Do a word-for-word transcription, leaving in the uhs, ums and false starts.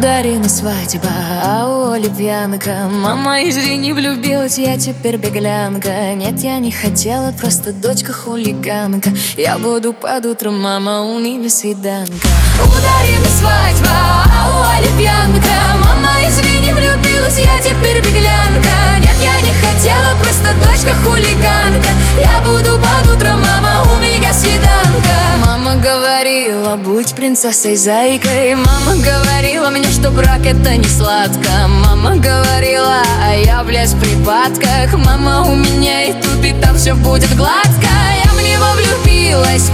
Дарина свадьба, а у Оли пьянка. Мама, извини, влюбилась, я теперь беглянка. Нет, я не хотела, просто дочка хулиганка. Я буду под утро, мама, у меня свиданка. У Дарины свадьба, а у Оли пьянка. Мама, извини, влюбилась, я теперь беглянка. Нет, я не хотела, просто дочка хулиганка. Я буду под утро, мама, у меня свиданка. Мама говорила, будь принцессой-зайкой. Мама говорила мне, что брак это не сладко. Мама говорила, а я влез в припадках. Мама, у меня и тут, и там все будет гладко. Я в него влюбилась.